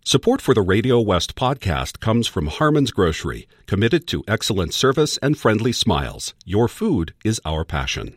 Support for the Radio West podcast comes from Harmon's Grocery, committed to excellent service and friendly smiles. Your food is our passion.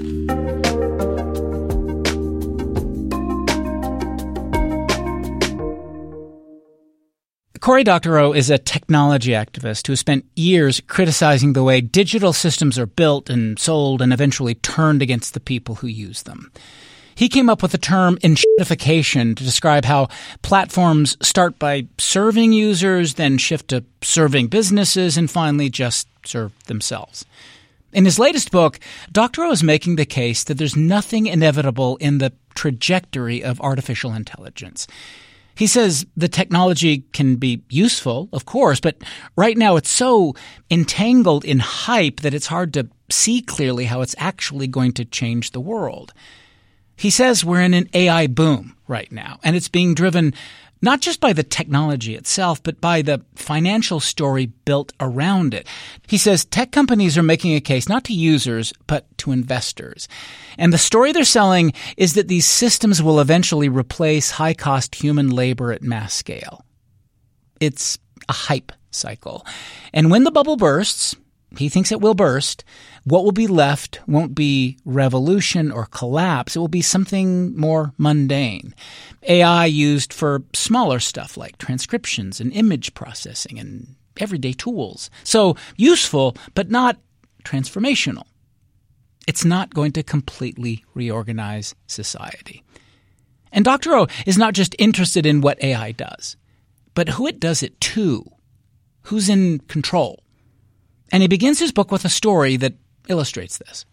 Cory Doctorow is a technology activist who spent years criticizing the way digital systems are built and sold and eventually turned against the people who use them. He came up with the term enshittification to describe how platforms start by serving users, then shift to serving businesses, and finally just serve themselves. In his latest book, Doctorow is making the case that there's nothing inevitable in the trajectory of artificial intelligence. He says the technology can be useful, of course, but right now it's so entangled in hype that it's hard to see clearly how it's actually going to change the world. He says we're in an AI boom right now, and it's being driven not just by the technology itself, but by the financial story built around it. He says tech companies are making a case not to users, but to investors. And the story they're selling is that these systems will eventually replace high-cost human labor at mass scale. It's a hype cycle. And when the bubble bursts, he thinks it will burst, what will be left won't be revolution or collapse. It will be something more mundane. AI used for smaller stuff like transcriptions and image processing and everyday tools. So useful, but not transformational. It's not going to completely reorganize society. And Doctorow is not just interested in what AI does, but who it does it to, who's in control. And he begins his book with a story that illustrates this.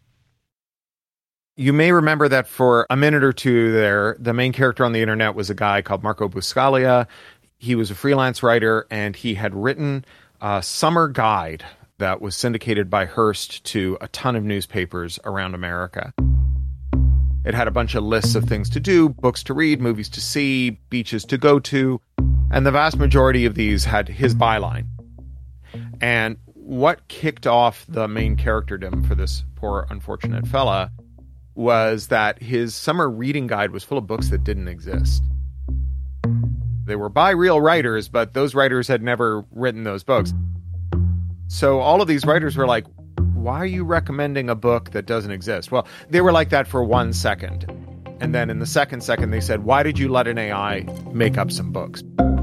You may remember that for a minute or two there, the main character on the internet was a guy called Marco Buscaglia. He was a freelance writer, and he had written a summer guide that was syndicated by Hearst to a ton of newspapers around America. It had a bunch of lists of things to do, books to read, movies to see, beaches to go to, and the vast majority of these had his byline. And what kicked off the main characterdom for this poor, unfortunate fella was that his summer reading guide was full of books that didn't exist. They were by real writers, but those writers had never written those books. So all of these writers were like, why are you recommending a book that doesn't exist? Well, they were like that for 1 second. And then in the second they said, why did you let an AI make up some books?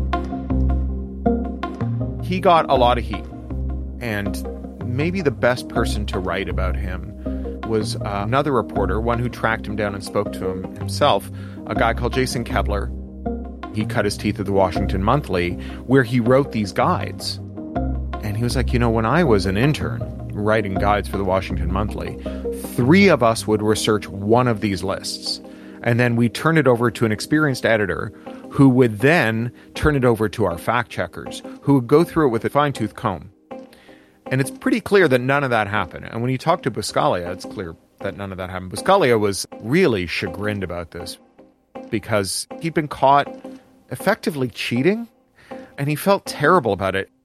He got a lot of heat. And maybe the best person to write about him was another reporter, one who tracked him down and spoke to him himself, a guy called Jason Kepler. He cut his teeth at the Washington Monthly, where he wrote these guides. And he was like, when I was an intern writing guides for the Washington Monthly, 3 of us would research one of these lists. And then we turn it over to an experienced editor who would then turn it over to our fact checkers, who would go through it with a fine-tooth comb. And it's pretty clear that none of that happened. And when you talk to Buscaglia, it's clear that none of that happened. Buscaglia was really chagrined about this because he'd been caught effectively cheating, and he felt terrible about it.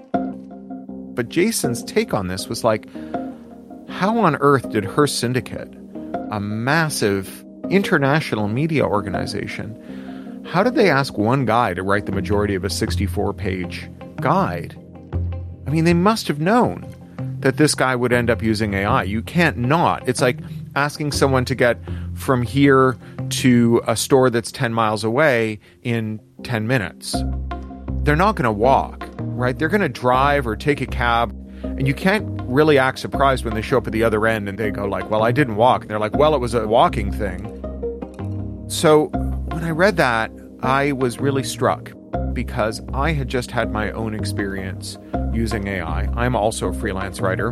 But Jason's take on this was like, how on earth did Hearst Syndicate, a massive international media organization, how did they ask one guy to write the majority of a 64-page guide? I mean, they must have known that this guy would end up using AI. You can't not. It's like asking someone to get from here to a store that's 10 miles away in 10 minutes. They're not going to walk, right? They're going to drive or take a cab. And you can't really act surprised when they show up at the other end and they go like, well, I didn't walk. And they're like, well, it was a walking thing. So when I read that, I was really struck because I had just had my own experience using AI. I'm also a freelance writer.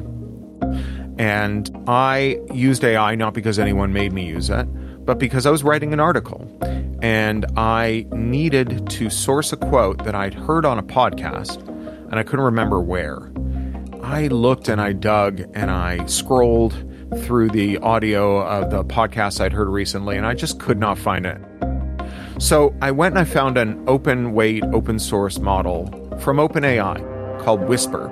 And I used AI not because anyone made me use it, but because I was writing an article. And I needed to source a quote that I'd heard on a podcast, and I couldn't remember where. I looked and I dug and I scrolled through the audio of the podcast I'd heard recently, and I just could not find it. So I went and I found an open weight, open source model from OpenAI called Whisper.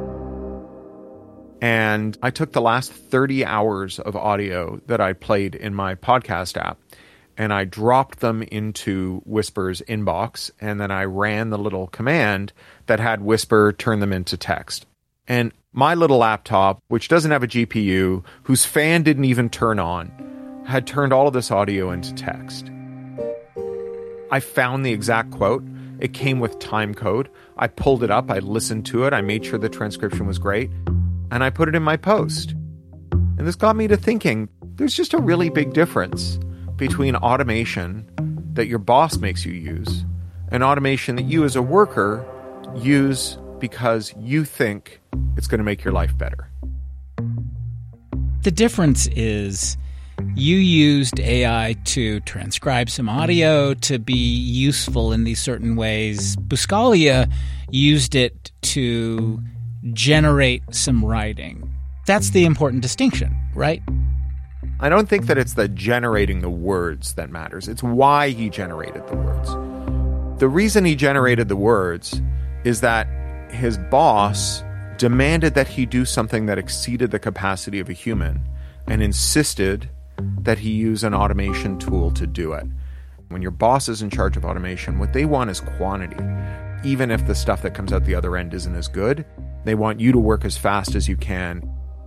And I took the last 30 hours of audio that I played in my podcast app, and I dropped them into Whisper's inbox, and then I ran the little command that had Whisper turn them into text. And my little laptop, which doesn't have a GPU, whose fan didn't even turn on, had turned all of this audio into text. I found the exact quote. It came with time code. I pulled it up. I listened to it. I made sure the transcription was great. And I put it in my post. And this got me to thinking, there's just a really big difference between automation that your boss makes you use and automation that you as a worker use because you think it's going to make your life better. The difference is you used AI to transcribe some audio to be useful in these certain ways. Buscaglia used it to generate some writing. That's the important distinction, right? I don't think that it's the generating the words that matters. It's why he generated the words. The reason he generated the words is that his boss demanded that he do something that exceeded the capacity of a human and insisted that he use an automation tool to do it. When your boss is in charge of automation, what they want is quantity. Even if the stuff that comes out the other end isn't as good, they want you to work as fast as you can.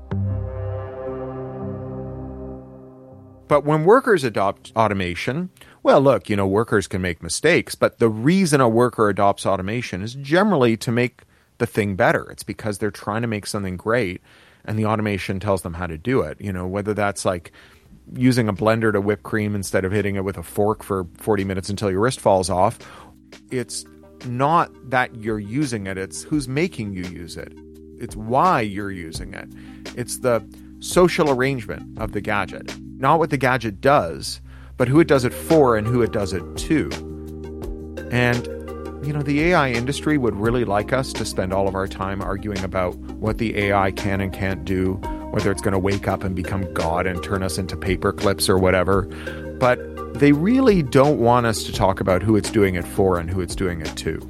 But when workers adopt automation, well, look, workers can make mistakes, but the reason a worker adopts automation is generally to make the thing better. It's because they're trying to make something great, and the automation tells them how to do it. Whether that's like using a blender to whip cream instead of hitting it with a fork for 40 minutes until your wrist falls off. It's not that you're using it, it's who's making you use it. It's why you're using it. It's the social arrangement of the gadget. Not what the gadget does, but who it does it for and who it does it to. And, the AI industry would really like us to spend all of our time arguing about what the AI can and can't do, whether it's going to wake up and become God and turn us into paper clips or whatever. But they really don't want us to talk about who it's doing it for and who it's doing it to.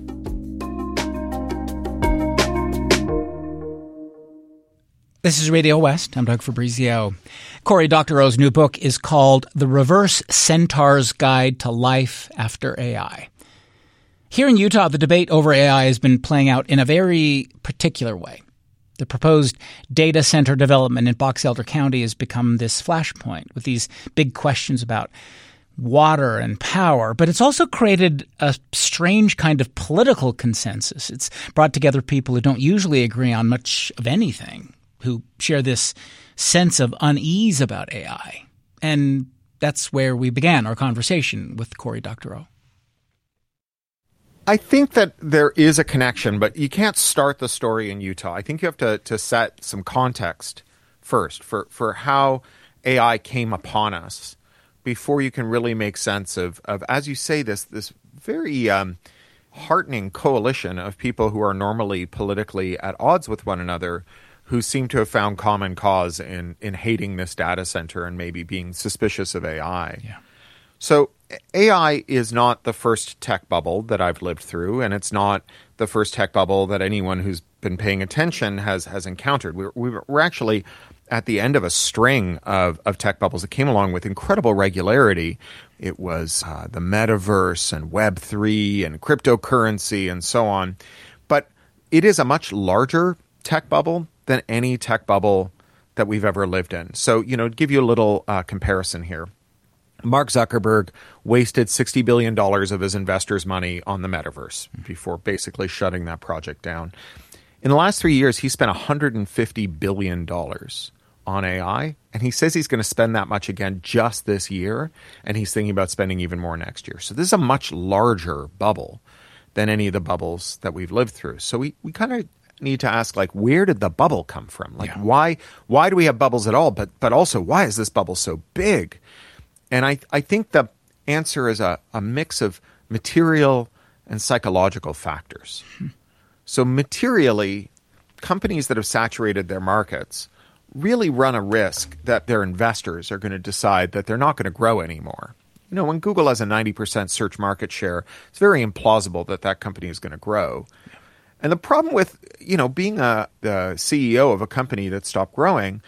This is Radio West. I'm Doug Fabrizio. Cory Doctorow's new book is called The Reverse Centaur's Guide to Life After AI. Here in Utah, the debate over AI has been playing out in a very particular way. The proposed data center development in Box Elder County has become this flashpoint with these big questions about water and power, but it's also created a strange kind of political consensus. It's brought together people who don't usually agree on much of anything, who share this sense of unease about AI. And that's where we began our conversation with Cory Doctorow. I think that there is a connection, but you can't start the story in Utah. I think you have to set some context first for how AI came upon us before you can really make sense of as you say, this very heartening coalition of people who are normally politically at odds with one another, who seem to have found common cause in hating this data center and maybe being suspicious of AI. Yeah. So AI is not the first tech bubble that I've lived through, and it's not the first tech bubble that anyone who's been paying attention has encountered. We're actually at the end of a string of tech bubbles that came along with incredible regularity. It was the metaverse and Web3 and cryptocurrency and so on. But it is a much larger tech bubble than any tech bubble that we've ever lived in. So, to give you a little comparison here, Mark Zuckerberg wasted $60 billion of his investors' money on the metaverse before basically shutting that project down. In the last 3 years, he spent $150 billion on AI, and he says he's going to spend that much again just this year, and he's thinking about spending even more next year. So this is a much larger bubble than any of the bubbles that we've lived through. So we kind of need to ask, where did the bubble come from? Why do we have bubbles at all? But also, why is this bubble so big? And I think the answer is a mix of material and psychological factors. So materially, companies that have saturated their markets really run a risk that their investors are going to decide that they're not going to grow anymore. When Google has a 90% search market share, it's very implausible that company is going to grow. And the problem with, being the CEO of a company that stopped growing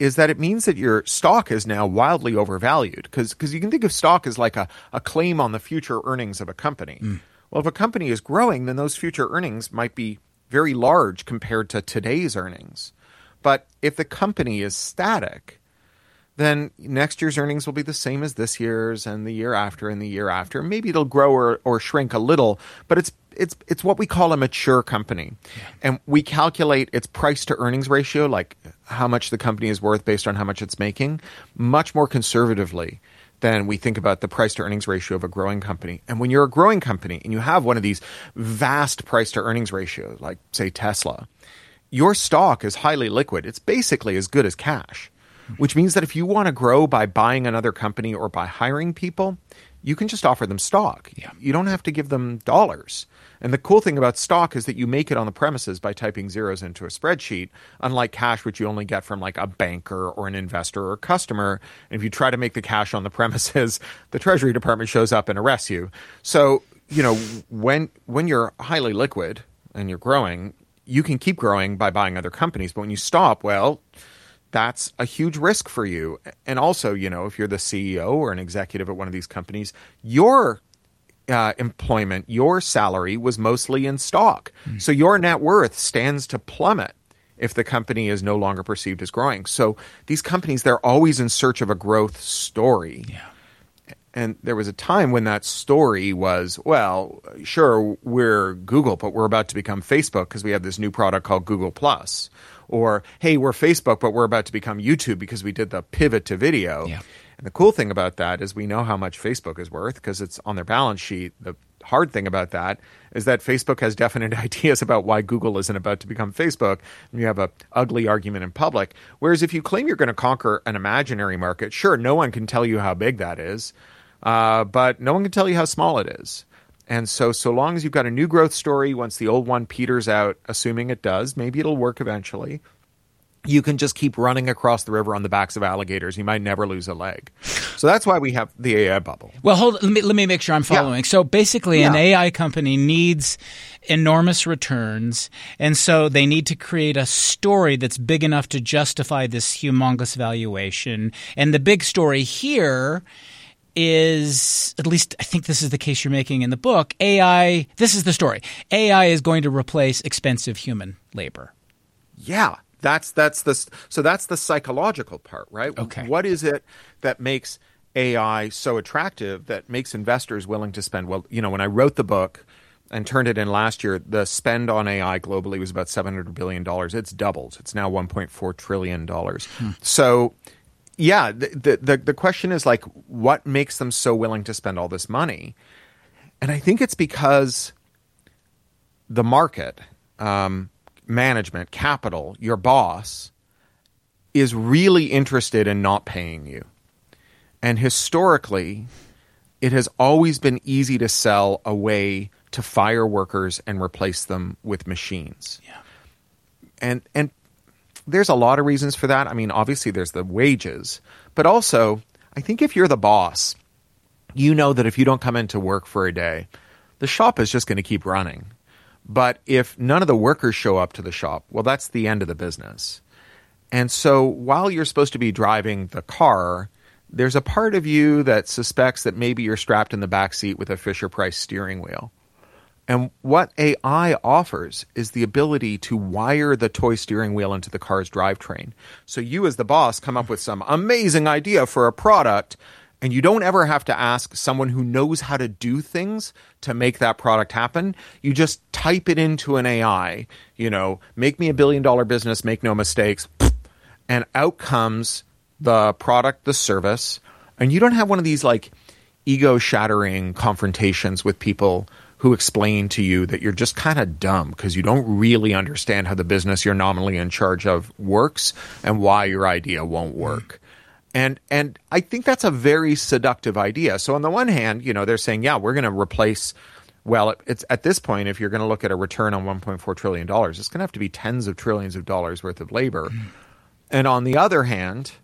is that it means that your stock is now wildly overvalued because you can think of stock as like a claim on the future earnings of a company. Well, if a company is growing, then those future earnings might be very large compared to today's earnings. But if the company is static, then next year's earnings will be the same as this year's and the year after and the year after. Maybe it'll grow or shrink a little, but it's what we call a mature company. Yeah. And we calculate its price to earnings ratio, like how much the company is worth based on how much it's making, much more conservatively than we think about the price to earnings ratio of a growing company. And when you're a growing company and you have one of these vast price to earnings ratios, like say Tesla, your stock is highly liquid. It's basically as good as cash, which means that if you want to grow by buying another company or by hiring people, you can just offer them stock. Yeah. You don't have to give them dollars. And the cool thing about stock is that you make it on the premises by typing zeros into a spreadsheet, unlike cash, which you only get from like a banker or an investor or a customer. And if you try to make the cash on the premises, the Treasury Department shows up and arrests you. So, when you're highly liquid and you're growing, you can keep growing by buying other companies. But when you stop, well, that's a huge risk for you. And also, if you're the CEO or an executive at one of these companies, your employment, your salary was mostly in stock. So your net worth stands to plummet if the company is no longer perceived as growing. So these companies, they're always in search of a growth story. Yeah. And there was a time when that story was, well, sure, we're Google, but we're about to become Facebook because we have this new product called Google+. Or, hey, we're Facebook, but we're about to become YouTube because we did the pivot to video. Yeah. And the cool thing about that is we know how much Facebook is worth because it's on their balance sheet. The hard thing about that is that Facebook has definite ideas about why Google isn't about to become Facebook. And you have an ugly argument in public. Whereas if you claim you're going to conquer an imaginary market, sure, no one can tell you how big that is, but no one can tell you how small it is. And so long as you've got a new growth story, once the old one peters out, assuming it does, maybe it'll work eventually, you can just keep running across the river on the backs of alligators. You might never lose a leg. So that's why we have the AI bubble. Well, let me make sure I'm following. Yeah. So basically an AI company needs enormous returns, and so they need to create a story that's big enough to justify this humongous valuation. And the big story here is, at least I think this is the case you're making in the book, AI, this is the story. AI is going to replace expensive human labor. Yeah. That's the psychological part, right? Okay. What is it that makes AI so attractive that makes investors willing to spend? Well, when I wrote the book and turned it in last year, the spend on AI globally was about $700 billion. It's doubled. It's now $1.4 trillion. So, yeah, the question is like, what makes them so willing to spend all this money? And I think it's because the market, management, capital, your boss, is really interested in not paying you. And historically, it has always been easy to sell a way to fire workers and replace them with machines. Yeah. And there's a lot of reasons for that. I mean, obviously there's the wages, but also I think if you're the boss, you know that if you don't come into work for a day, the shop is just going to keep running. But if none of the workers show up to the shop, well, that's the end of the business. And so while you're supposed to be driving the car, there's a part of you that suspects that maybe you're strapped in the back seat with a Fisher-Price steering wheel. And what AI offers is the ability to wire the toy steering wheel into the car's drivetrain. So you as the boss come up with some amazing idea for a product, and you don't ever have to ask someone who knows how to do things to make that product happen. You just type it into an AI, make me $1 billion business, make no mistakes, and out comes the product, the service. And you don't have one of these like ego-shattering confrontations with people who explain to you that you're just kind of dumb because you don't really understand how the business you're nominally in charge of works and why your idea won't work. And I think that's a very seductive idea. So on the one hand, they're saying, yeah, we're going to replace, well, it's at this point, if you're going to look at a return on $1.4 trillion, it's going to have to be tens of trillions of dollars worth of labor. And on the other hand,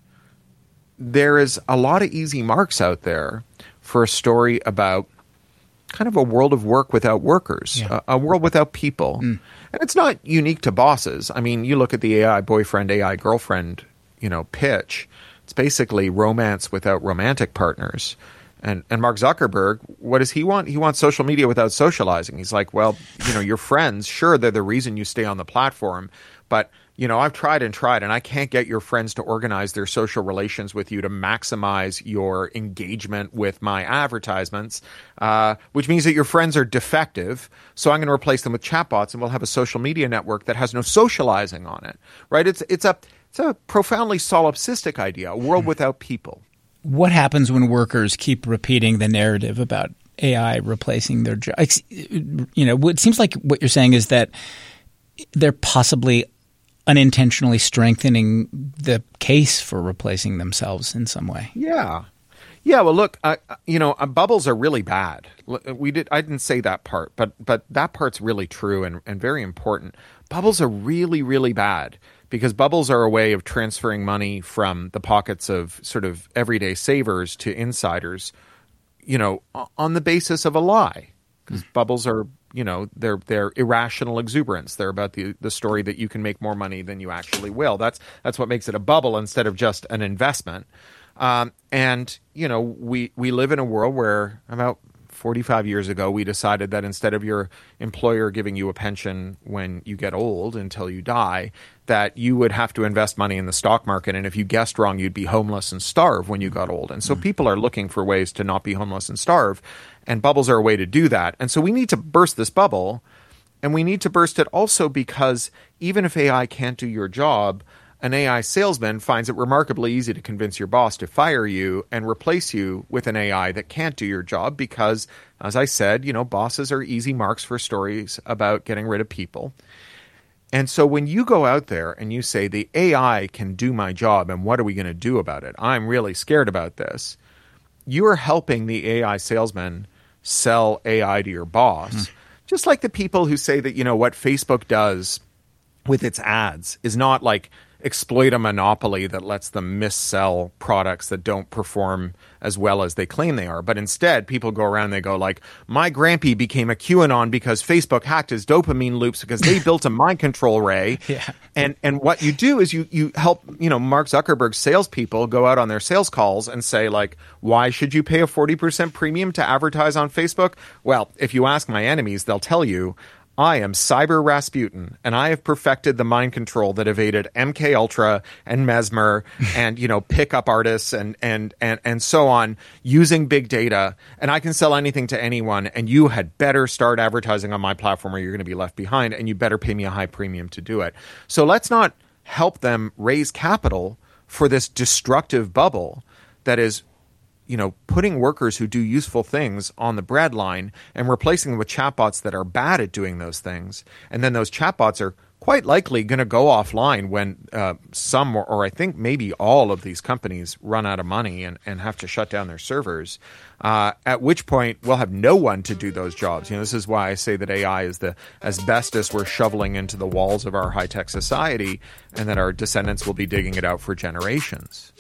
there is a lot of easy marks out there for a story about kind of a world of work without workers, a world without people. And it's not unique to bosses. I mean, you look at the AI boyfriend, AI girlfriend pitch. It's basically romance without romantic partners. And Mark Zuckerberg, what does he want? He wants social media without socializing. He's like, well, your friends, sure, they're the reason you stay on the platform. But, I've tried, and I can't get your friends to organize their social relations with you to maximize your engagement with my advertisements, which means that your friends are defective. So I'm going to replace them with chatbots, and we'll have a social media network that has no socializing on it, right? It's a profoundly solipsistic idea, a world without people. What happens when workers keep repeating the narrative about AI replacing their job? It seems like what you're saying is that they're possibly unintentionally strengthening the case for replacing themselves in some way. Yeah. Well, look, bubbles are really bad. I didn't say that part, but that part's really true and very important. Bubbles are really, really bad. Because bubbles are a way of transferring money from the pockets of sort of everyday savers to insiders, on the basis of a lie. Because bubbles are, they're irrational exuberance. They're about the story that you can make more money than you actually will. That's what makes it a bubble instead of just an investment. And we live in a world where about 45 years ago, we decided that instead of your employer giving you a pension when you get old until you die, that you would have to invest money in the stock market. And if you guessed wrong, you'd be homeless and starve when you got old. And so people are looking for ways to not be homeless and starve. And bubbles are a way to do that. And so we need to burst this bubble. And we need to burst it also because even if AI can't do your job, an AI salesman finds it remarkably easy to convince your boss to fire you and replace you with an AI that can't do your job because, as I said, bosses are easy marks for stories about getting rid of people. And so when you go out there and you say the AI can do my job and what are we going to do about it? I'm really scared about this. You are helping the AI salesman sell AI to your boss. Just like the people who say that, what Facebook does with its ads is not like exploit a monopoly that lets them missell products that don't perform as well as they claim they are. But instead, people go around and they go like, my grampy became a QAnon because Facebook hacked his dopamine loops because they built a mind control ray. Yeah. And what you do is you help, Mark Zuckerberg's salespeople go out on their sales calls and say like, why should you pay a 40% premium to advertise on Facebook? Well, if you ask my enemies, they'll tell you, I am Cyber Rasputin, and I have perfected the mind control that evaded MK Ultra and Mesmer and, pickup artists and so on using big data. And I can sell anything to anyone. And you had better start advertising on my platform or you're going to be left behind. And you better pay me a high premium to do it. So let's not help them raise capital for this destructive bubble that is putting workers who do useful things on the breadline and replacing them with chatbots that are bad at doing those things. And then those chatbots are quite likely going to go offline when some or I think maybe all of these companies run out of money and have to shut down their servers, at which point we'll have no one to do those jobs. This is why I say that AI is the asbestos we're shoveling into the walls of our high-tech society and that our descendants will be digging it out for generations.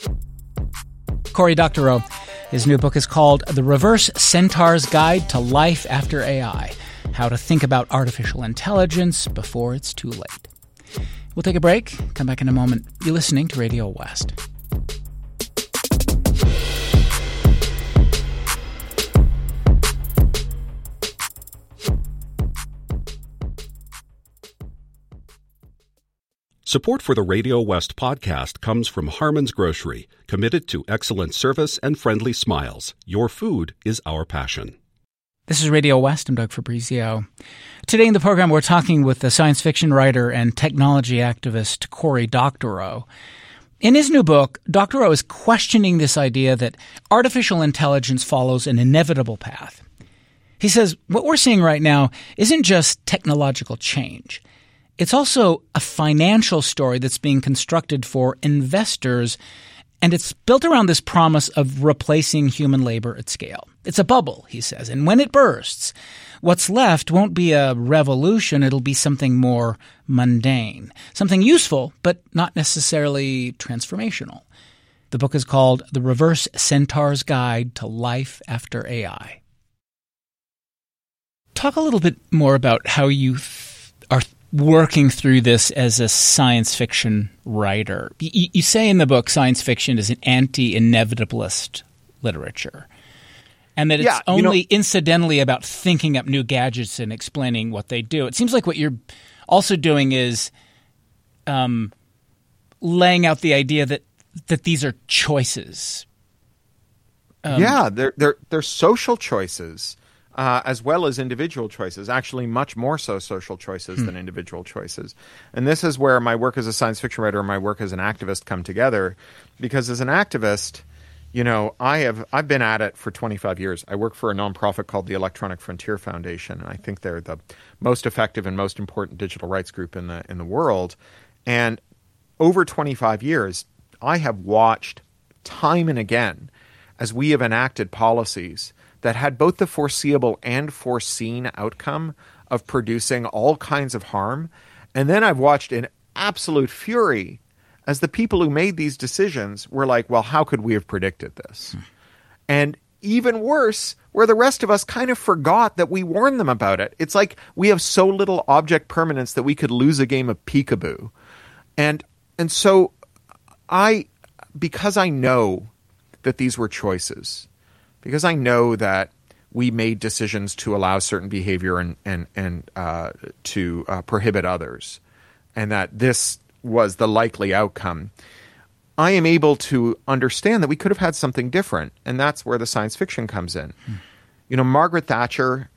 Cory Doctorow. His new book is called The Reverse Centaur's Guide to Life After AI, How to Think About Artificial Intelligence Before It's Too Late. We'll take a break, come back in a moment. You're listening to Radio West. Support for the Radio West podcast comes from Harmon's Grocery, committed to excellent service and friendly smiles. Your food is our passion. This is Radio West. I'm Doug Fabrizio. Today in the program, we're talking with the science fiction writer and technology activist Cory Doctorow. In his new book, Doctorow is questioning this idea that artificial intelligence follows an inevitable path. He says what we're seeing right now isn't just technological change. It's also a financial story that's being constructed for investors, and it's built around this promise of replacing human labor at scale. It's a bubble, he says, and when it bursts, what's left won't be a revolution, it'll be something more mundane, something useful, but not necessarily transformational. The book is called The Reverse Centaur's Guide to Life After AI. Talk a little bit more about how you are working through this as a science fiction writer. You say in the book science fiction is an anti-inevitabilist literature, and that it's only incidentally about thinking up new gadgets and explaining what they do. It seems like what you're also doing is laying out the idea that these are choices. They're social choices as well as individual choices, actually much more so social choices than individual choices. And this is where my work as a science fiction writer and my work as an activist come together, because as an activist, I've been at it for 25 years. I work for a nonprofit called the Electronic Frontier Foundation, and I think they're the most effective and most important digital rights group in the world. And over 25 years, I have watched time and again as we have enacted policies that had both the foreseeable and foreseen outcome of producing all kinds of harm. And then I've watched in absolute fury as the people who made these decisions were like, well, how could we have predicted this? And even worse, where the rest of us kind of forgot that we warned them about it. It's like we have so little object permanence that we could lose a game of peekaboo. And so because I know that these were choices, because I know that we made decisions to allow certain behavior and to prohibit others, and that this was the likely outcome, I am able to understand that we could have had something different, and that's where the science fiction comes in. Margaret Thatcher,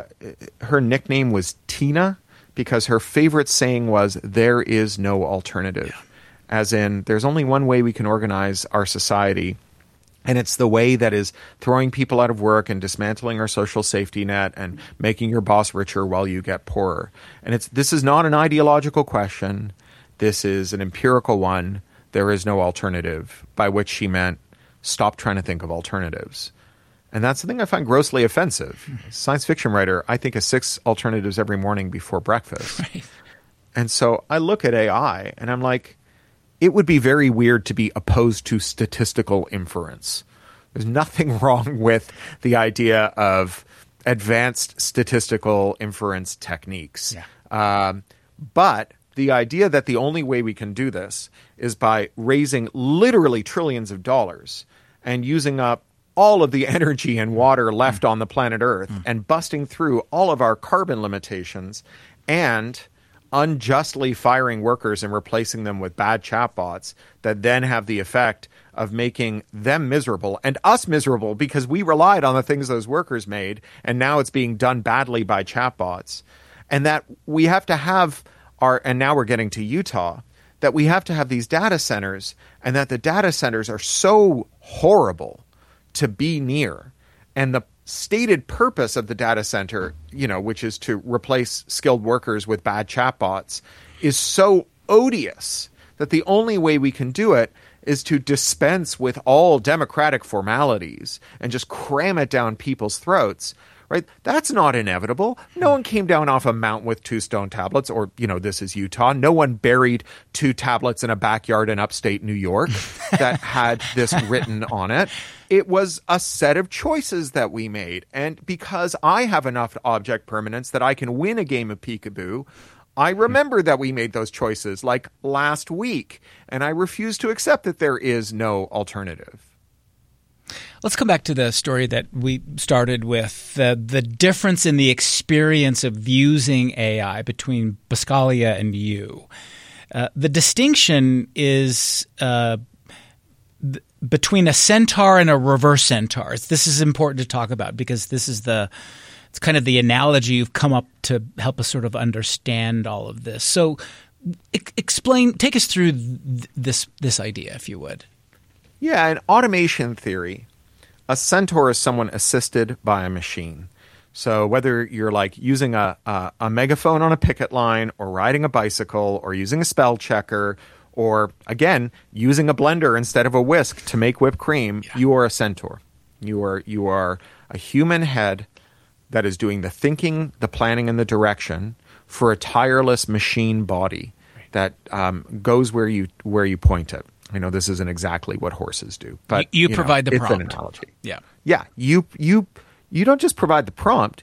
her nickname was Tina because her favorite saying was, "There is no alternative." Yeah. As in, there's only one way we can organize our society, and it's the way that is throwing people out of work and dismantling our social safety net and making your boss richer while you get poorer. And this is not an ideological question. This is an empirical one. There is no alternative, by which she meant stop trying to think of alternatives. And that's the thing I find grossly offensive. As a science fiction writer, I think of 6 alternatives every morning before breakfast. Right. And so I look at AI and I'm like, it would be very weird to be opposed to statistical inference. There's nothing wrong with the idea of advanced statistical inference techniques. Yeah. But the idea that the only way we can do this is by raising literally trillions of dollars and using up all of the energy and water left on the planet Earth and busting through all of our carbon limitations and unjustly firing workers and replacing them with bad chatbots that then have the effect of making them miserable and us miserable because we relied on the things those workers made, and now it's being done badly by chatbots. And that we have to have and now we're getting to Utah, that we have to have these data centers, and that the data centers are so horrible to be near. And the stated purpose of the data center, which is to replace skilled workers with bad chatbots, is so odious that the only way we can do it is to dispense with all democratic formalities and just cram it down people's throats. Right? That's not inevitable. No one came down off a mountain with 2 stone tablets, or, this is Utah. No one buried 2 tablets in a backyard in upstate New York that had this written on it. It was a set of choices that we made. And because I have enough object permanence that I can win a game of peekaboo, I remember that we made those choices like last week, and I refuse to accept that there is no alternative. Let's come back to the story that we started with, the difference in the experience of using AI between Buscaglia and you. The distinction is between a centaur and a reverse centaur. This is important to talk about because this is it's kind of the analogy you've come up to help us sort of understand all of this. So take us through this idea, if you would. Yeah, in automation theory, a centaur is someone assisted by a machine. So whether you're like using a megaphone on a picket line or riding a bicycle or using a spell checker or, again, using a blender instead of a whisk to make whipped cream, you are a centaur. You are a human head that is doing the thinking, the planning, and the direction for a tireless machine body that goes where you point it. I know this isn't exactly what horses do, but you provide the prompt. It's an analogy. Yeah. Yeah. You don't just provide the prompt.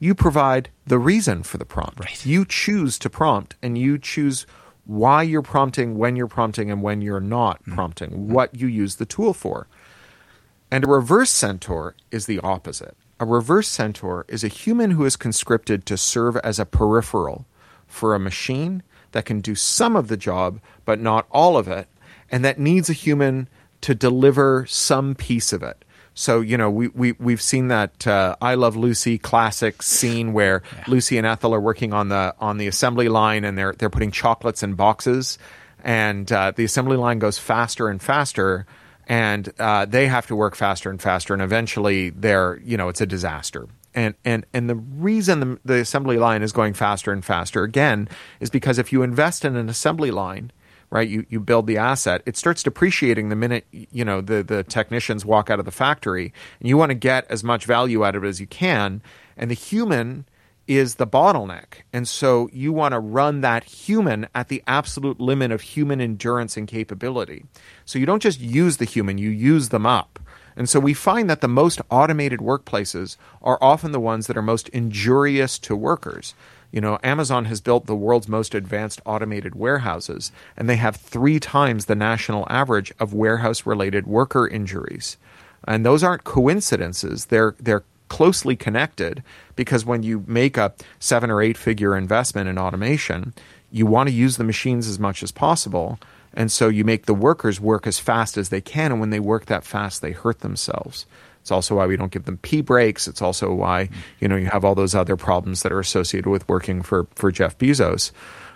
You provide the reason for the prompt. Right. You choose to prompt, and you choose why you're prompting, when you're prompting, and when you're not prompting, what you use the tool for. And a reverse centaur is the opposite. A reverse centaur is a human who is conscripted to serve as a peripheral for a machine that can do some of the job, but not all of it, and that needs a human to deliver some piece of it. So, we've seen that I Love Lucy classic scene where Lucy and Ethel are working on the assembly line, and they're putting chocolates in boxes, and the assembly line goes faster and faster, and they have to work faster and faster, and eventually it's a disaster. And the reason the assembly line is going faster and faster, again, is because if you invest in an assembly line, right, you build the asset, it starts depreciating the minute, the technicians walk out of the factory, and you want to get as much value out of it as you can, and the human is the bottleneck. And so you want to run that human at the absolute limit of human endurance and capability. So you don't just use the human, you use them up. And so we find that the most automated workplaces are often the ones that are most injurious to workers. Amazon has built the world's most advanced automated warehouses, and they have 3 times the national average of warehouse-related worker injuries. And those aren't coincidences. They're closely connected, because when you make a 7 or 8 figure investment in automation, you want to use the machines as much as possible. And so you make the workers work as fast as they can, and when they work that fast, they hurt themselves. It's also why we don't give them pee breaks. It's also why, you have all those other problems that are associated with working for Jeff Bezos.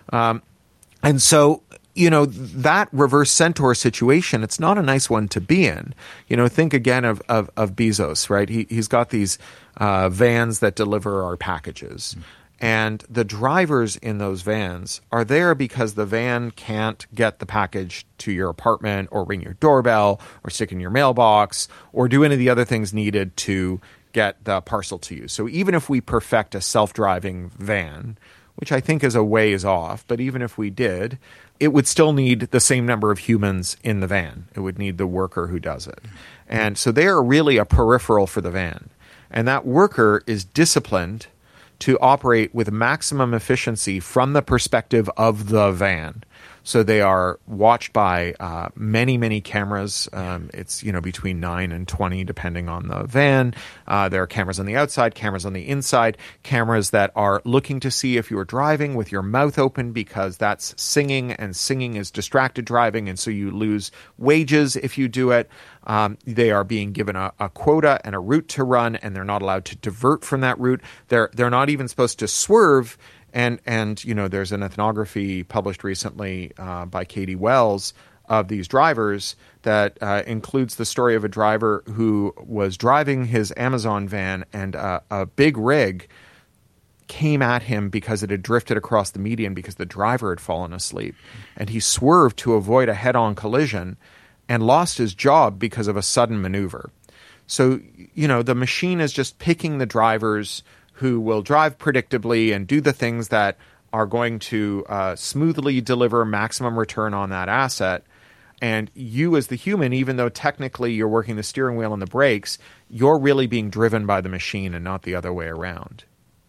And so, that reverse centaur situation, it's not a nice one to be in. Think again of Bezos, right? He's got these vans that deliver our packages. And the drivers in those vans are there because the van can't get the package to your apartment or ring your doorbell or stick in your mailbox or do any of the other things needed to get the parcel to you. So even if we perfect a self-driving van, which I think is a ways off, but even if we did, it would still need the same number of humans in the van. It would need the worker who does it. And so they are really a peripheral for the van. And that worker is disciplined to operate with maximum efficiency from the perspective of the van. So they are watched by many, many cameras. It's between 9 and 20 depending on the van. There are cameras on the outside, cameras on the inside, cameras that are looking to see if you're driving with your mouth open, because that's singing, and singing is distracted driving, and so you lose wages if you do it. They are being given a quota and a route to run, and they're not allowed to divert from that route. They're not even supposed to swerve. And there's an ethnography published recently by Katie Wells of these drivers that includes the story of a driver who was driving his Amazon van, and a big rig came at him because it had drifted across the median because the driver had fallen asleep. And he swerved to avoid a head-on collision and lost his job because of a sudden maneuver. So, the machine is just picking the drivers who will drive predictably and do the things that are going to smoothly deliver maximum return on that asset. And you as the human, even though technically you're working the steering wheel and the brakes, you're really being driven by the machine and not the other way around.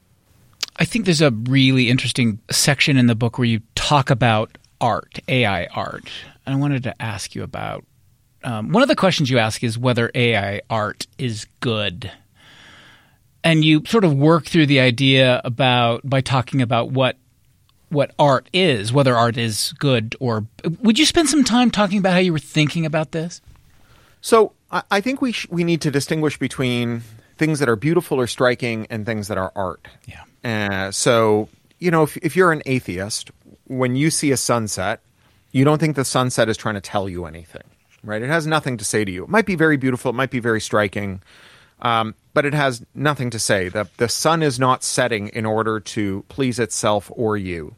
I think there's a really interesting section in the book where you talk about art, AI art. And I wanted to ask you about one of the questions you ask is whether AI art is good. And you sort of work through the idea by talking about what art is, whether art is good or – would you spend some time talking about how you were thinking about this? So I think we need to distinguish between things that are beautiful or striking and things that are art. Yeah. So, if you're an atheist, when you see a sunset, you don't think the sunset is trying to tell you anything, right? It has nothing to say to you. It might be very beautiful. It might be very striking. But it has nothing to say. The sun is not setting in order to please itself or you.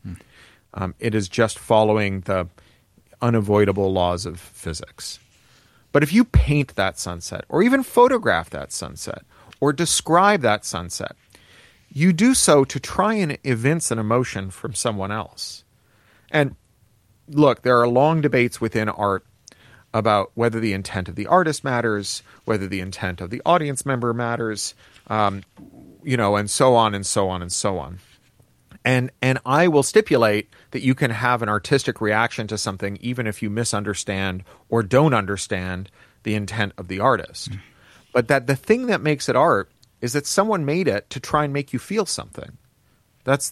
It is just following the unavoidable laws of physics. But if you paint that sunset, or even photograph that sunset, or describe that sunset, you do so to try and evince an emotion from someone else. And look, there are long debates within art about whether the intent of the artist matters, whether the intent of the audience member matters. and so on and so on and so on. And I will stipulate that you can have an artistic reaction to something even if you misunderstand or don't understand the intent of the artist. But that the thing that makes it art is that someone made it to try and make you feel something. That's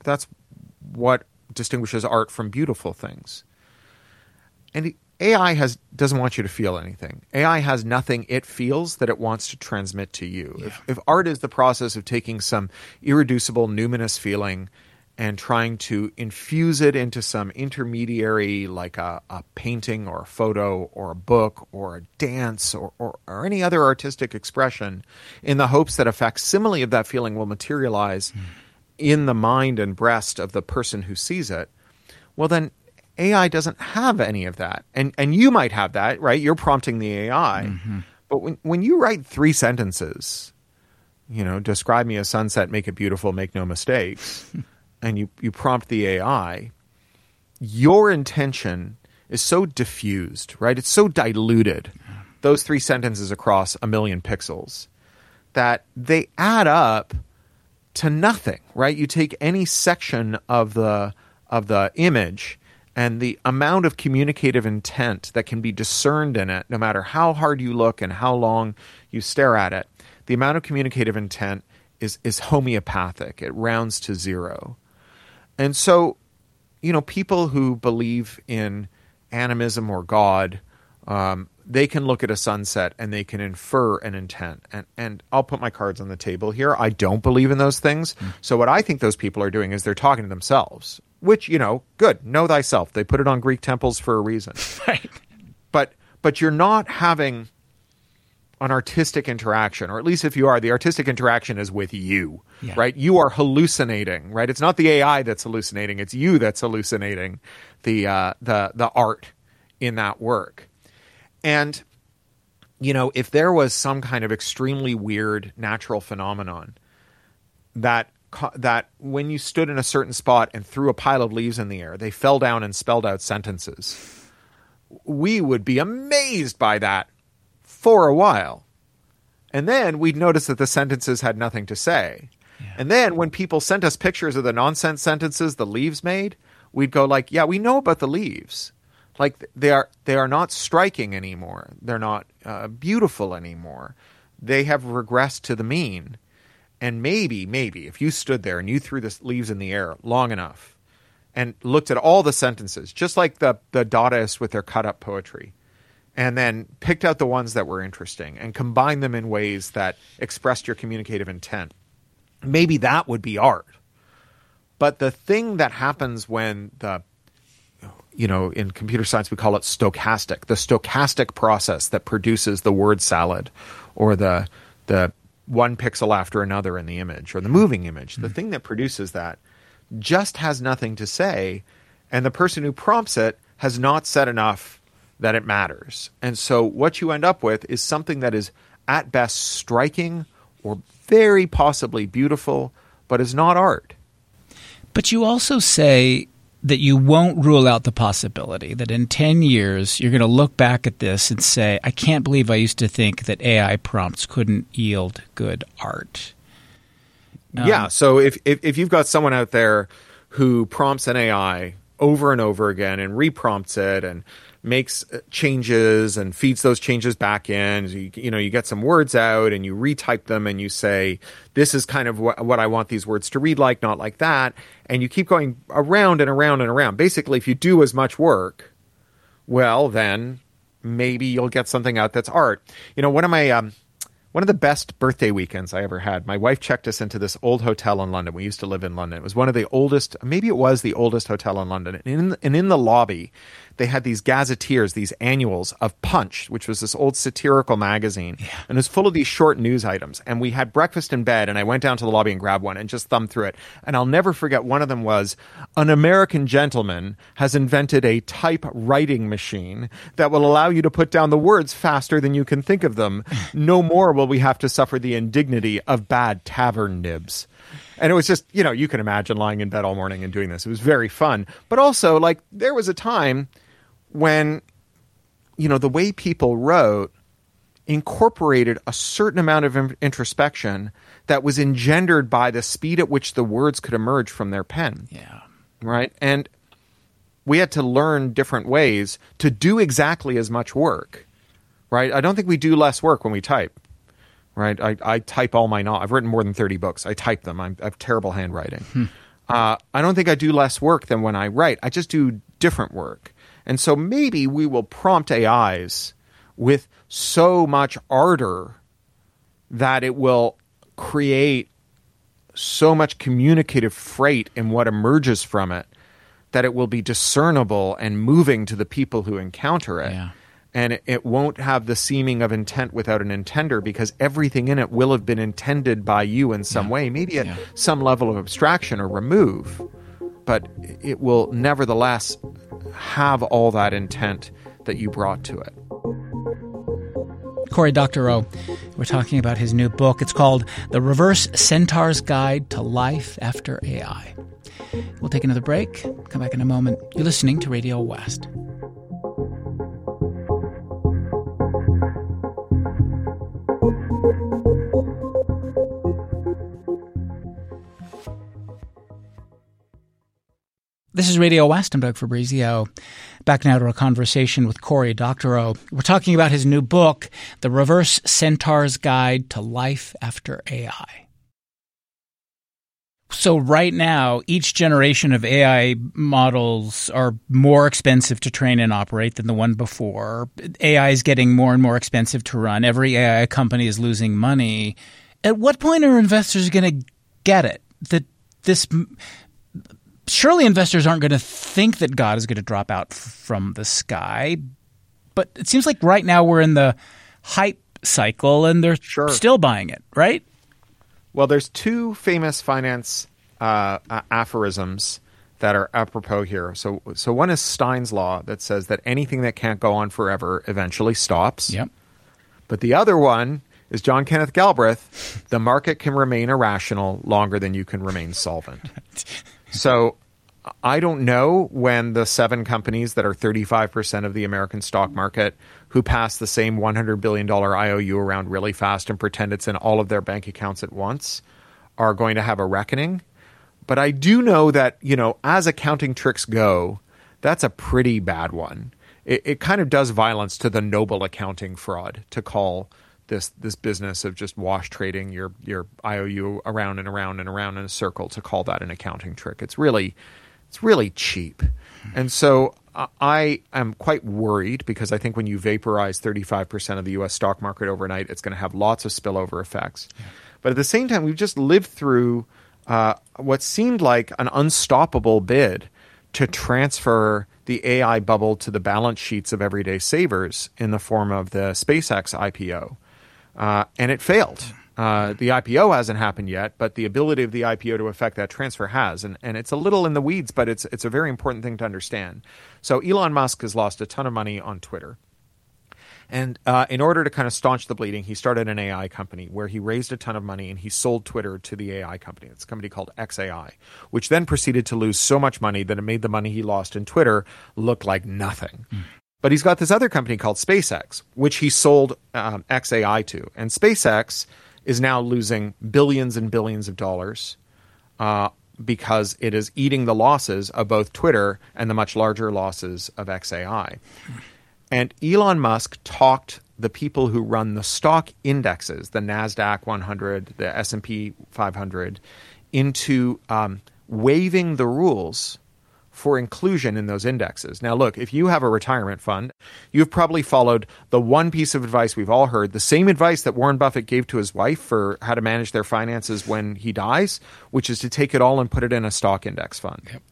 what distinguishes art from beautiful things. And AI doesn't want you to feel anything. AI has nothing it feels that it wants to transmit to you. Yeah. If art is the process of taking some irreducible, numinous feeling and trying to infuse it into some intermediary, like a painting or a photo or a book or a dance or any other artistic expression, in the hopes that a facsimile of that feeling will materialize in the mind and breast of the person who sees it, well then AI doesn't have any of that. And you might have that, right? You're prompting the AI. Mm-hmm. But when you write 3 sentences, describe me a sunset, make it beautiful, make no mistakes, and you prompt the AI, your intention is so diffused, right? It's so diluted, those 3 sentences across 1 million pixels, that they add up to nothing, right? You take any section of the image, and the amount of communicative intent that can be discerned in it, no matter how hard you look and how long you stare at it, the amount of communicative intent is homeopathic. It rounds to 0. And so, people who believe in animism or God, they can look at a sunset and they can infer an intent. And I'll put my cards on the table here. I don't believe in those things. So what I think those people are doing is they're talking to themselves. Which, good. Know thyself. They put it on Greek temples for a reason. Right. But you're not having an artistic interaction, or at least if you are, the artistic interaction is with you, right? You are hallucinating, right? It's not the AI that's hallucinating. It's you that's hallucinating the art in that work. And, if there was some kind of extremely weird natural phenomenon that when you stood in a certain spot and threw a pile of leaves in the air, they fell down and spelled out sentences, we would be amazed by that for a while. And then we'd notice that the sentences had nothing to say. Yeah. And then when people sent us pictures of the nonsense sentences the leaves made, we'd go like, yeah, we know about the leaves. Like they are not striking anymore. They're not beautiful anymore. They have regressed to the mean. And maybe, if you stood there and you threw the leaves in the air long enough and looked at all the sentences, just like the Dadaists with their cut-up poetry, and then picked out the ones that were interesting and combined them in ways that expressed your communicative intent, maybe that would be art. But the thing that happens when in computer science we call it stochastic, the stochastic process that produces the word salad or the one pixel after another in the image or the moving image, the thing that produces that just has nothing to say, and the person who prompts it has not said enough that it matters. And so what you end up with is something that is at best striking or very possibly beautiful, but is not art. But you also say that you won't rule out the possibility that in 10 years you're going to look back at this and say, I can't believe I used to think that AI prompts couldn't yield good art. Yeah, so if you've got someone out there who prompts an AI over and over again and reprompts it and makes changes and feeds those changes back in, you get some words out and you retype them and you say, this is kind of what I want these words to read like, not like that. And you keep going around and around and around. Basically, if you do as much work, well, then maybe you'll get something out that's art. One of the best birthday weekends I ever had, my wife checked us into this old hotel in London. We used to live in London. It was one of the oldest, maybe it was the oldest hotel in London. And in the lobby, they had these gazetteers, these annuals of Punch, which was this old satirical magazine. Yeah. And it was full of these short news items. And we had breakfast in bed, and I went down to the lobby and grabbed one and just thumbed through it. And I'll never forget, one of them was, an American gentleman has invented a type writing machine that will allow you to put down the words faster than you can think of them. No more will we have to suffer the indignity of bad tavern nibs. And it was just, you can imagine lying in bed all morning and doing this. It was very fun. But also, there was a time when, the way people wrote incorporated a certain amount of introspection that was engendered by the speed at which the words could emerge from their pen. Yeah. Right? And we had to learn different ways to do exactly as much work. Right? I don't think we do less work when we type. Right? I type all my novels. I've written more than 30 books. I type them. I have terrible handwriting. I don't think I do less work than when I write. I just do different work. And so maybe we will prompt AIs with so much ardor that it will create so much communicative freight in what emerges from it that it will be discernible and moving to the people who encounter it. Yeah. And it won't have the seeming of intent without an intender, because everything in it will have been intended by you in some way, maybe at some level of abstraction or remove. But it will nevertheless have all that intent that you brought to it. Cory Doctorow, we're talking about his new book. It's called The Reverse Centaur's Guide to Life After AI. We'll take another break. Come back in a moment. You're listening to Radio West. This is Radio West. I'm Doug Fabrizio. Back now to a conversation with Cory Doctorow. We're talking about his new book, The Reverse Centaur's Guide to Life After AI. So right now, each generation of AI models are more expensive to train and operate than the one before. AI is getting more and more expensive to run. Every AI company is losing money. At what point are investors going to get it? That this... Surely investors aren't going to think that God is going to drop out from the sky. But it seems like right now we're in the hype cycle and they're still buying it, right? Well, there's two famous finance aphorisms that are apropos here. So one is Stein's law that says that anything that can't go on forever eventually stops. Yep. But the other one is John Kenneth Galbraith. The market can remain irrational longer than you can remain solvent. So I don't know when the 7 companies that are 35% of the American stock market who pass the same $100 billion IOU around really fast and pretend it's in all of their bank accounts at once are going to have a reckoning. But I do know that, as accounting tricks go, that's a pretty bad one. It kind of does violence to the noble accounting fraud to call this business of just wash trading your IOU around and around and around in a circle, to call that an accounting trick. It's really cheap. And so I am quite worried, because I think when you vaporize 35% of the U.S. stock market overnight, it's going to have lots of spillover effects. Yeah. But at the same time, we've just lived through what seemed like an unstoppable bid to transfer the AI bubble to the balance sheets of everyday savers in the form of the SpaceX IPO. And it failed. The IPO hasn't happened yet, but the ability of the IPO to affect that transfer has. And it's a little in the weeds, but it's a very important thing to understand. So Elon Musk has lost a ton of money on Twitter. And in order to kind of staunch the bleeding, he started an AI company where he raised a ton of money and he sold Twitter to the AI company. It's a company called XAI, which then proceeded to lose so much money that it made the money he lost in Twitter look like nothing. But he's got this other company called SpaceX, which he sold XAI to. And SpaceX is now losing billions and billions of dollars because it is eating the losses of both Twitter and the much larger losses of XAI. And Elon Musk talked the people who run the stock indexes, the NASDAQ 100, the S&P 500, into waiving the rules for inclusion in those indexes. Now, look, if you have a retirement fund, you've probably followed the one piece of advice we've all heard, the same advice that Warren Buffett gave to his wife for how to manage their finances when he dies, which is to take it all and put it in a stock index fund. Yep.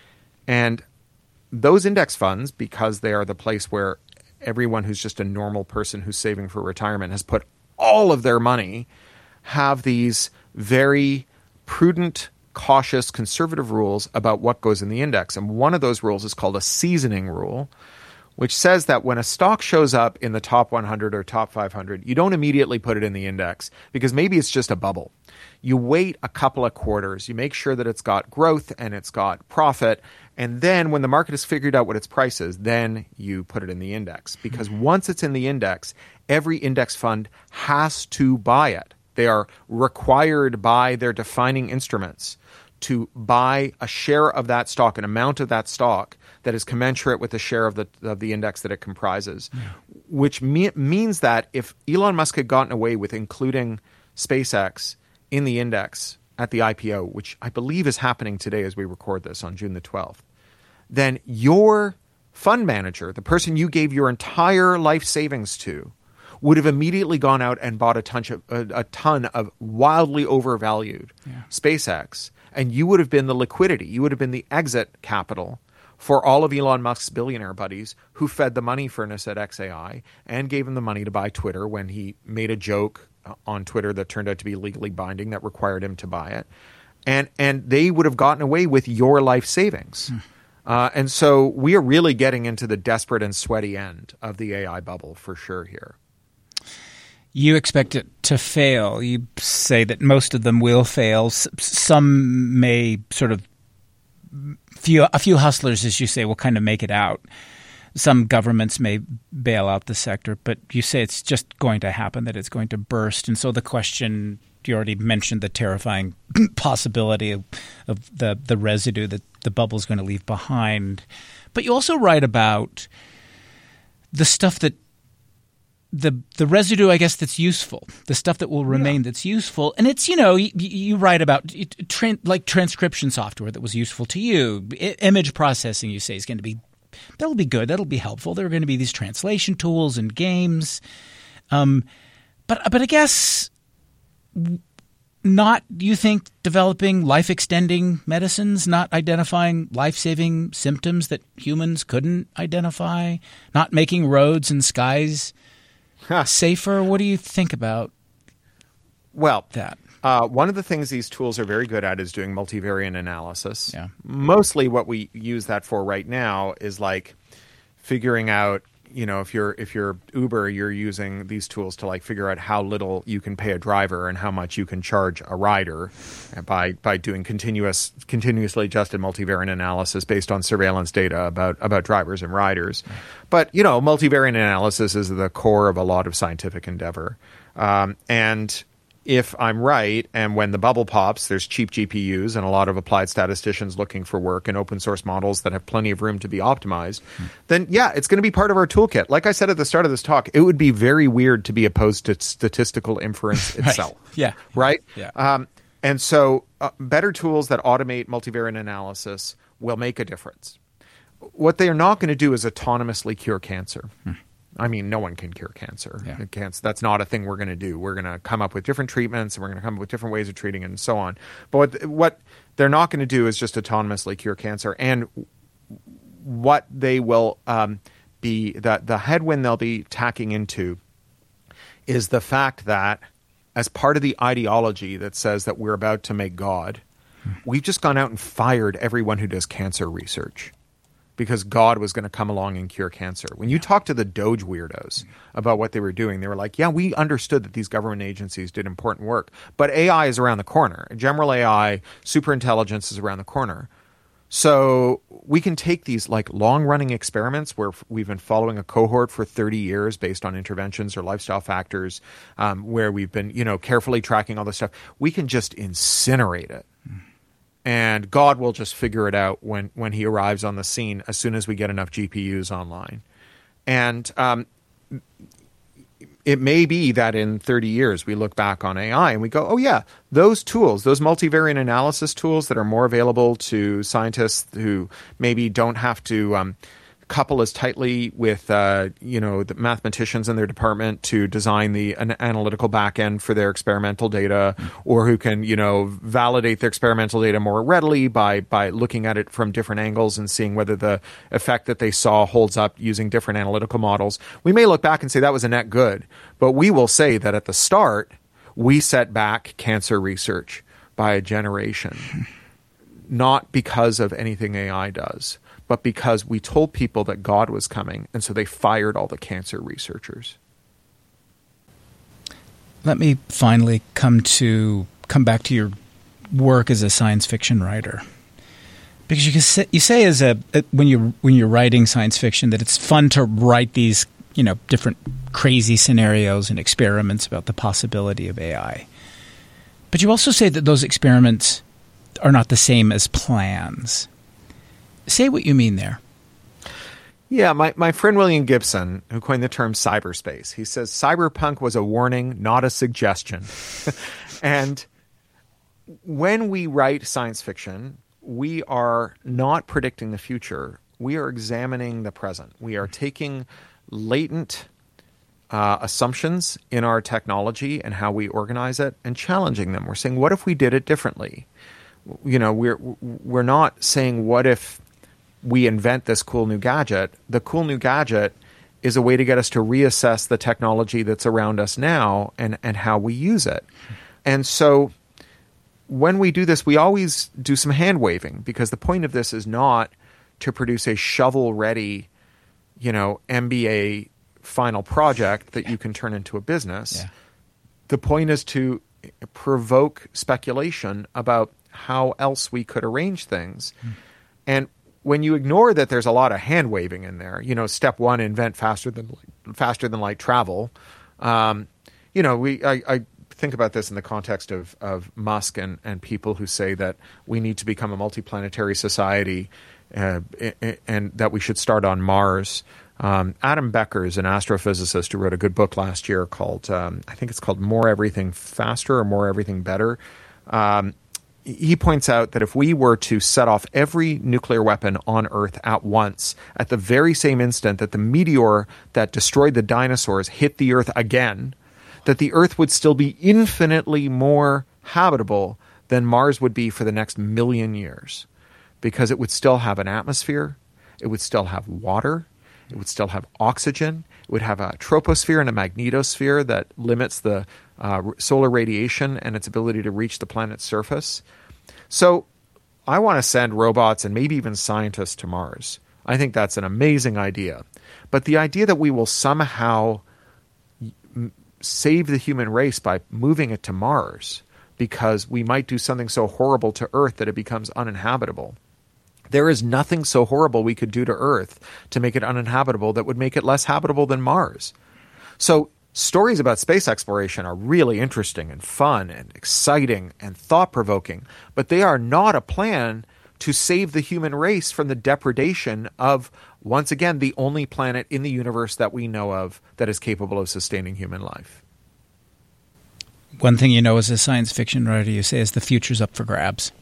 And those index funds, because they are the place where everyone who's just a normal person who's saving for retirement has put all of their money, have these very prudent, cautious, conservative rules about what goes in the index. And one of those rules is called a seasoning rule, which says that when a stock shows up in the top 100 or top 500, you don't immediately put it in the index because maybe it's just a bubble. You wait a couple of quarters. You make sure that it's got growth and it's got profit. And then when the market has figured out what its price is, then you put it in the index. Because once it's in the index, every index fund has to buy it. They are required by their defining instruments to buy a share of that stock, an amount of that stock that is commensurate with the share of the index that it comprises, which means that if Elon Musk had gotten away with including SpaceX in the index at the IPO, which I believe is happening today as we record this on June the 12th, then your fund manager, the person you gave your entire life savings to, would have immediately gone out and bought a ton of wildly overvalued SpaceX, and you would have been the liquidity. You would have been the exit capital for all of Elon Musk's billionaire buddies who fed the money furnace at XAI and gave him the money to buy Twitter when he made a joke on Twitter that turned out to be legally binding that required him to buy it. And they would have gotten away with your life savings. And so we are really getting into the desperate and sweaty end of the AI bubble for sure here. You expect it to fail. You say that most of them will fail. Some may sort of a few hustlers, as you say, will kind of make it out. Some governments may bail out the sector, but you say it's just going to happen, that it's going to burst. And so the question, you already mentioned the terrifying possibility of the residue that the bubble is going to leave behind. But you also write about the stuff that the residue, I guess, that's useful, the stuff that will remain that's useful. And it's, you write about like transcription software that was useful to you. Image processing, you say, is going to be – that'll be good. That'll be helpful. There are going to be these translation tools and games. But I guess not, you think, developing life-extending medicines, not identifying life-saving symptoms that humans couldn't identify, not making roads and skies safer. What do you think about that? One of the things these tools are very good at is doing multivariate analysis. Yeah. Mostly what we use that for right now is like figuring out, if you're Uber, you're using these tools to like figure out how little you can pay a driver and how much you can charge a rider by doing continuously adjusted multivariate analysis based on surveillance data about drivers and riders. But, multivariate analysis is the core of a lot of scientific endeavor. And if I'm right, and when the bubble pops, there's cheap GPUs and a lot of applied statisticians looking for work and open source models that have plenty of room to be optimized, then it's going to be part of our toolkit. Like I said at the start of this talk, it would be very weird to be opposed to statistical inference itself. Yeah. Right? Yeah. And so better tools that automate multivariate analysis will make a difference. What they are not going to do is autonomously cure cancer. I mean, no one can cure cancer. Yeah. That's not a thing we're going to do. We're going to come up with different treatments, and we're going to come up with different ways of treating it and so on. But what they're not going to do is just autonomously cure cancer. And what they will be, the headwind they'll be tacking into is the fact that as part of the ideology that says that we're about to make God, we've just gone out and fired everyone who does cancer research, because God was going to come along and cure cancer. When you talk to the Doge weirdos about what they were doing, they were like, we understood that these government agencies did important work, but AI is around the corner. General AI, superintelligence is around the corner. So we can take these like long-running experiments where we've been following a cohort for 30 years based on interventions or lifestyle factors, where we've been, carefully tracking all this stuff. We can just incinerate it. And God will just figure it out when he arrives on the scene as soon as we get enough GPUs online. And it may be that in 30 years we look back on AI and we go, those tools, those multivariate analysis tools that are more available to scientists who maybe don't have to couple as tightly with the mathematicians in their department to design an analytical backend for their experimental data, or who can validate their experimental data more readily by looking at it from different angles and seeing whether the effect that they saw holds up using different analytical models. We may look back and say that was a net good, but we will say that at the start we set back cancer research by a generation, not because of anything AI does, but because we told people that God was coming, and so they fired all the cancer researchers. Let me finally come back to your work as a science fiction writer, because you say when you're writing science fiction that it's fun to write these different crazy scenarios and experiments about the possibility of AI, but you also say that those experiments are not the same as plans. Say what you mean there. Yeah, my friend William Gibson, who coined the term cyberspace, he says cyberpunk was a warning, not a suggestion. And when we write science fiction, we are not predicting the future. We are examining the present. We are taking latent assumptions in our technology and how we organize it and challenging them. We're saying, what if we did it differently? We're not saying, what if we invent this cool new gadget? The cool new gadget is a way to get us to reassess the technology that's around us now and how we use it. And so when we do this, we always do some hand waving, because the point of this is not to produce a shovel-ready, MBA final project that you can turn into a business. Yeah. The point is to provoke speculation about how else we could arrange things. And when you ignore that there's a lot of hand waving in there, step one, invent faster than light travel. I think about this in the context of Musk and people who say that we need to become a multiplanetary society and that we should start on Mars. Adam Becker is an astrophysicist who wrote a good book last year called, I think it's called More Everything Faster or More Everything Better. He points out that if we were to set off every nuclear weapon on Earth at once, at the very same instant that the meteor that destroyed the dinosaurs hit the Earth again, that the Earth would still be infinitely more habitable than Mars would be for the next 1,000,000 years, because it would still have an atmosphere, it would still have water, it would still have oxygen, it would have a troposphere and a magnetosphere that limits the solar radiation and its ability to reach the planet's surface. So I want to send robots and maybe even scientists to Mars. I think that's an amazing idea. But the idea that we will somehow save the human race by moving it to Mars because we might do something so horrible to Earth that it becomes uninhabitable. There is nothing so horrible we could do to Earth to make it uninhabitable that would make it less habitable than Mars. So stories about space exploration are really interesting and fun and exciting and thought-provoking, but they are not a plan to save the human race from the depredation of, once again, the only planet in the universe that we know of that is capable of sustaining human life. One thing as a science fiction writer, you say is the future's up for grabs.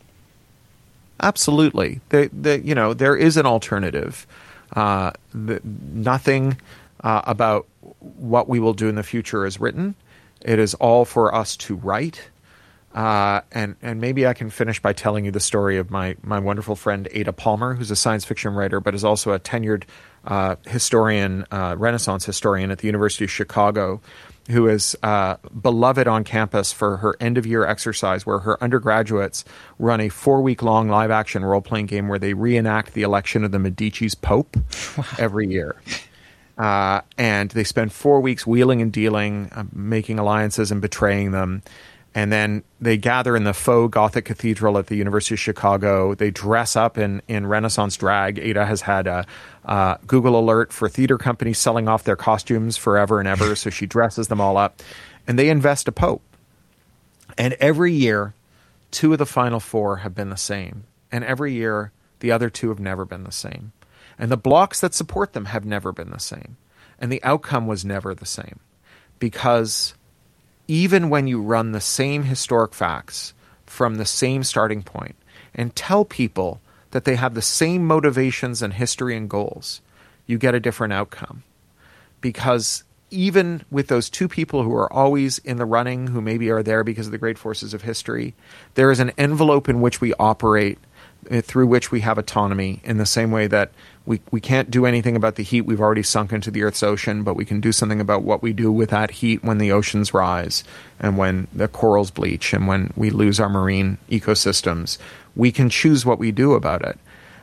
Absolutely. There is an alternative. Nothing about what we will do in the future is written. It is all for us to write. And maybe I can finish by telling you the story of my wonderful friend Ada Palmer, who's a science fiction writer, but is also a tenured historian, Renaissance historian at the University of Chicago, who is beloved on campus for her end-of-year exercise where her undergraduates run a 4-week-long live-action role-playing game where they reenact the election of the Medici's Pope every year. And they spend 4 weeks wheeling and dealing, making alliances and betraying them. And then they gather in the faux Gothic cathedral at the University of Chicago. They dress up in Renaissance drag. Ada has had a Google alert for theater companies selling off their costumes forever and ever, so she dresses them all up. And they invest a pope. And every year, 2 of the final 4 have been the same. And every year, the other 2 have never been the same. And the blocks that support them have never been the same. And the outcome was never the same. Because even when you run the same historic facts from the same starting point and tell people that they have the same motivations and history and goals, you get a different outcome. Because even with those 2 people who are always in the running, who maybe are there because of the great forces of history, there is an envelope in which we operate, through which we have autonomy, in the same way that we can't do anything about the heat we've already sunk into the Earth's ocean, but we can do something about what we do with that heat when the oceans rise and when the corals bleach and when we lose our marine ecosystems. We can choose what we do about it.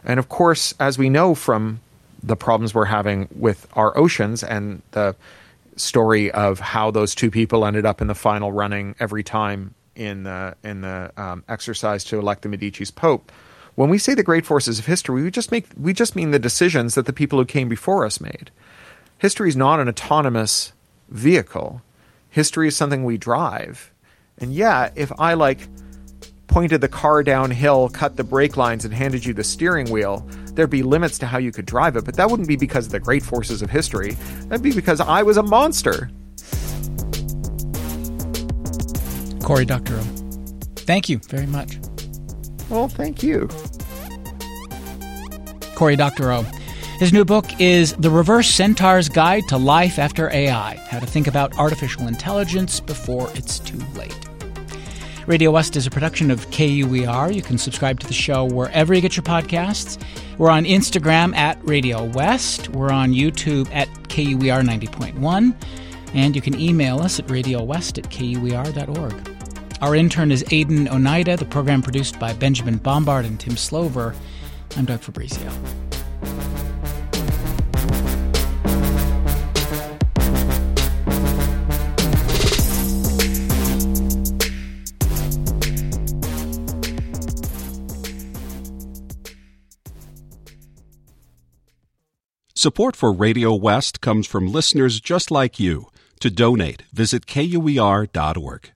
And of course, as we know from the problems we're having with our oceans and the story of how those two people ended up in the final running every time in the exercise to elect the Medici's Pope, when we say the great forces of history, we just mean the decisions that the people who came before us made. History is not an autonomous vehicle. History is something we drive. And yeah, if I pointed the car downhill, cut the brake lines, and handed you the steering wheel, there'd be limits to how you could drive it. But that wouldn't be because of the great forces of history. That'd be because I was a monster. Cory Doctorow, thank you very much. Well, thank you. Cory Doctorow. His new book is The Reverse Centaur's Guide to Life After AI, How to Think About Artificial Intelligence Before It's Too Late. Radio West is a production of KUER. You can subscribe to the show wherever you get your podcasts. We're on Instagram at Radio West. We're on YouTube at KUER 90.1. And you can email us at radiowest@kuer.org. Our intern is Aidan Oneida, the program produced by Benjamin Bombard and Tim Slover. I'm Doug Fabrizio. Support for Radio West comes from listeners just like you. To donate, visit KUER.org.